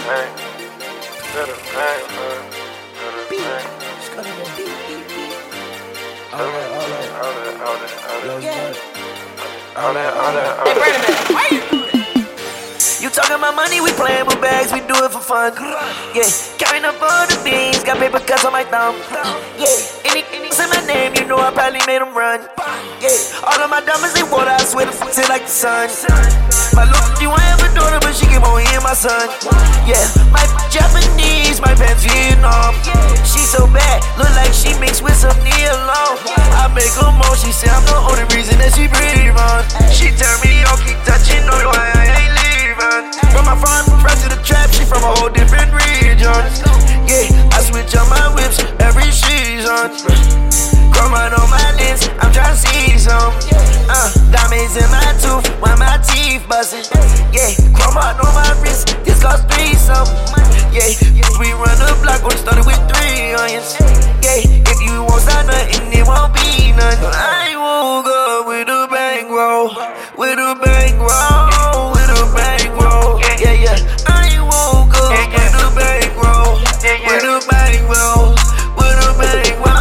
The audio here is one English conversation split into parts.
You talking about money, we playing with bags, we do it for fun. Yeah, carrying up all the beans, got paper cuts on my thumb. Yeah, anything in my name, you know I probably made them run. Yeah, all of my diamonds, they water, I swear the f***s like the sun. My look, you ain't have a daughter, but she keep on hearing my son. Yeah, my Japanese, my pants Vietnam. She so bad, look like she mixed with some Neolon. I make her moan, she say I'm the only reason that she breathe on. She tell me, I'll keep touching on why I ain't leaving. From my front, fresh to the trap, she from a whole different region. Yeah, I switch on my whips every season. Chroma on my lens, I'm tryna see some. Diamonds in my tooth, when my teeth bustin'. Yeah, chroma on my wrist, this cost 3 something. Yeah, we run the block, when it started with 3 onions. Yeah, if you won't start nothing, it won't be nothing. I won't go with a bankroll, with a bankroll, with a bankroll. Yeah, yeah, I won't go with a bankroll, with a bankroll, with a bankroll.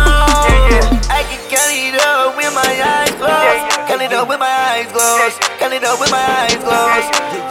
I can count it up with my eyes closed, count it up with my eyes closed, count it up with my eyes closed.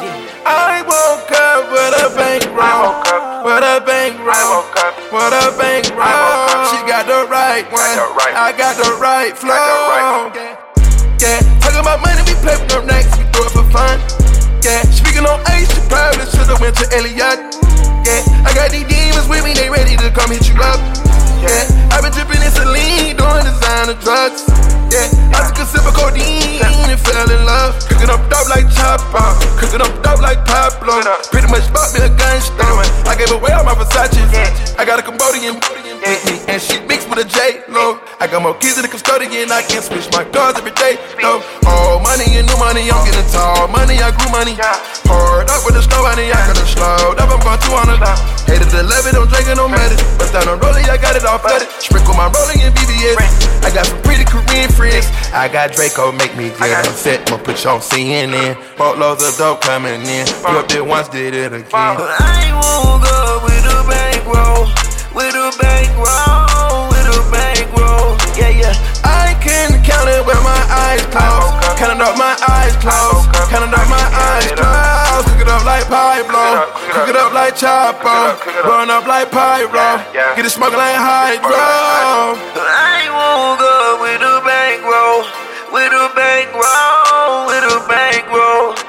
I woke up with a bankroll, with a bankroll, with a bankroll. She got the right one, I got the right flow. Yeah, talking about money, we play with them racks, we do it for fun. Yeah, speaking on ice, you probably should've went to Elliot. Yeah, I got these demons with me, they ready to come hit you up. Yeah, I been dripping in saline, doing designer drugs. Yeah, I took a sip of codeine and fell in love. Cooking up dope like Chopper, cooking up dope like Pablo. Pretty much bought me a gun store. I gave away all my Versace's. I got a Cambodian with me, and she mixed with a J-Lo. I got more keys than a custodian, I can switch my cars every day. No, all money and new money, I'm getting tall. Money, I grew money. Poured up with the slow money, I got a slow. Up, I'm going 200. Hated the 11, I'm drinking no medicine. But down on rolling, I got it all flooded. Sprinkle my rolling in BBS. I got some pretty Korean friends. I got Draco, make me get upset. I'ma put you on CNN. Boatloads of dope coming in. You up there once, did it again. I won't go with a bankroll, with a bankroll, with a bankroll. Yeah, yeah. I can count it with my eyes closed. Counting up my eyes closed. Counting up my eyes closed. Cook it up like Pablo. Cook it up like Chapo. Burn up like Pyro. Get it smoking like Hydro. I won't go with a bankroll, with a bankroll, with a bankroll.